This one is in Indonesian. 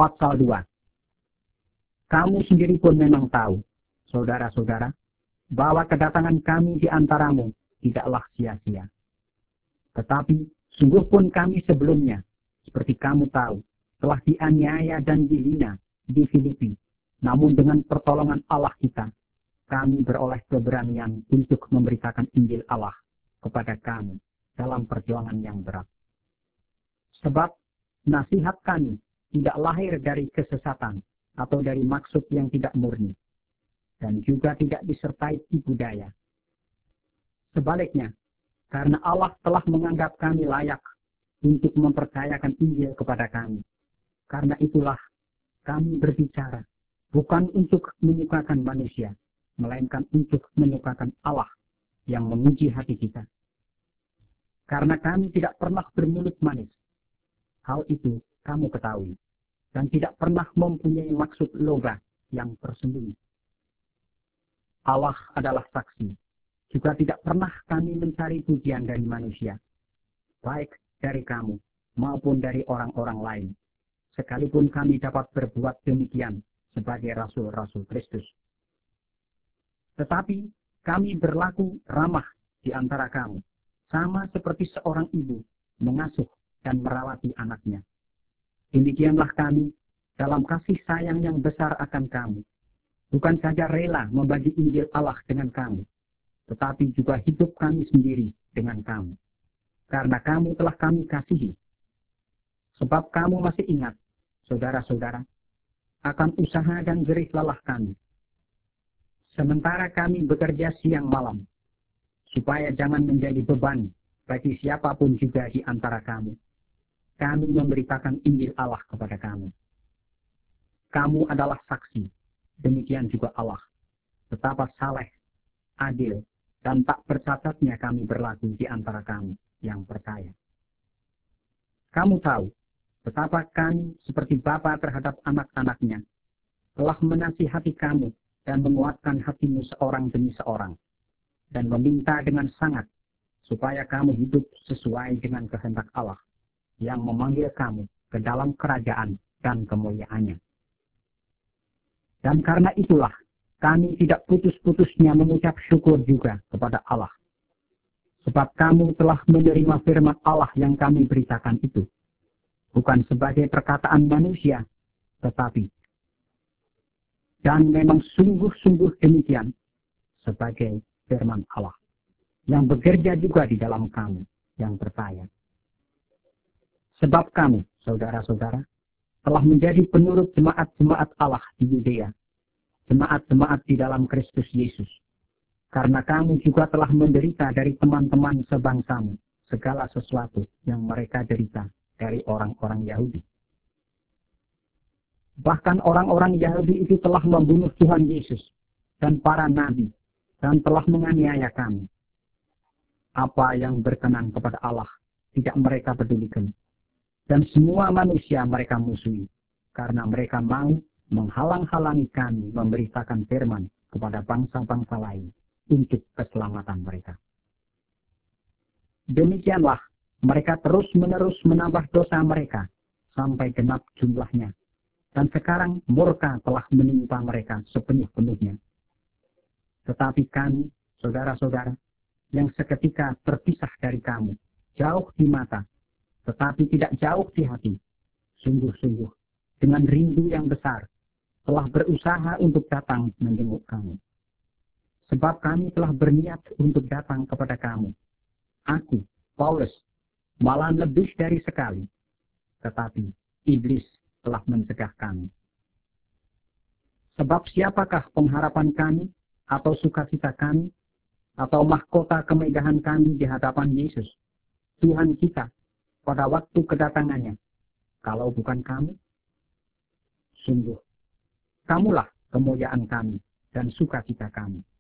pasal 2. Kamu sendiri pun memang tahu, saudara-saudara, bahwa kedatangan kami di antaramu tidaklah sia-sia. Tetapi sungguh pun kami sebelumnya, seperti kamu tahu, telah dianiaya dan dihina di Filipi. Namun dengan pertolongan Allah kita, kami beroleh keberanian untuk memberitakan Injil Allah kepada kamu dalam perjuangan yang berat. Sebab nasihat kami tidak lahir dari kesesatan atau dari maksud yang tidak murni, dan juga tidak disertai tipu daya. Sebaliknya, karena Allah telah menganggap kami layak untuk mempercayakan Injil kepada kami. Karena itulah kami berbicara, bukan untuk menyukakan manusia, melainkan untuk menyukakan Allah yang menguji hati kita. Karena kami tidak pernah bermulut manis. Hal itu kamu ketahui. Dan tidak pernah mempunyai maksud loba yang tersembunyi. Allah adalah saksi. Juga tidak pernah kami mencari pujian dari manusia, baik dari kamu maupun dari orang-orang lain, sekalipun kami dapat berbuat demikian sebagai rasul-rasul Kristus. Tetapi kami berlaku ramah di antara kamu, sama seperti seorang ibu mengasuh dan merawati anaknya. Demikianlah kami dalam kasih sayang yang besar akan kamu, bukan saja rela membagi Injil Allah dengan kamu, tetapi juga hidup kami sendiri dengan kamu. Karena kamu telah kami kasihi. Sebab kamu masih ingat, saudara-saudara, akan usaha dan jerih lelah kami. Sementara kami bekerja siang malam, supaya jangan menjadi beban bagi siapapun juga di antara kamu. Kami memberitakan Injil Allah kepada kamu. Kamu adalah saksi, demikian juga Allah. Betapa saleh, adil, dan tak bercatatnya kami berlaku di antara kamu yang percaya. Kamu tahu betapa kami seperti bapa terhadap anak-anaknya telah menasihati kamu dan menguatkan hatimu seorang demi seorang, dan meminta dengan sangat supaya kamu hidup sesuai dengan kehendak Allah yang memanggil kamu ke dalam kerajaan dan kemuliaannya. Dan karena itulah kami tidak putus-putusnya mengucap syukur juga kepada Allah. Sebab kamu telah menerima firman Allah yang kami beritakan itu. Bukan sebagai perkataan manusia, tetapi. Dan memang sungguh-sungguh demikian sebagai firman Allah. Yang bekerja juga di dalam kamu yang percaya. Sebab kamu, saudara-saudara, telah menjadi penurut jemaat-jemaat Allah di Yudea. Jemaat-jemaat di dalam Kristus Yesus. Karena kamu juga telah menderita dari teman-teman sebangsamu segala sesuatu yang mereka derita dari orang-orang Yahudi. Bahkan orang-orang Yahudi itu telah membunuh Tuhan Yesus dan para nabi dan telah menganiaya kami. Apa yang berkenan kepada Allah tidak mereka pedulikan. Dan semua manusia mereka musuhi karena mereka mau menghalang-halangi kami memberitakan firman kepada bangsa-bangsa lain untuk keselamatan mereka. Demikianlah mereka terus-menerus menambah dosa mereka sampai genap jumlahnya. Dan sekarang murka telah menimpa mereka sepenuh-penuhnya. Tetapi kami, saudara-saudara, yang seketika terpisah dari kamu, jauh di mata, tetapi tidak jauh di hati, sungguh-sungguh, dengan rindu yang besar, telah berusaha untuk datang menjenguk kamu. Sebab kami telah berniat untuk datang kepada kamu. Aku, Paulus, malah lebih dari sekali. Tetapi iblis telah mencegah kami. Sebab siapakah pengharapan kami, atau sukacita kami, atau mahkota kemegahan kami di hadapan Yesus, Tuhan kita, pada waktu kedatangannya, kalau bukan kamu? Sungguh, kamulah kemuliaan kami dan sukacita kami.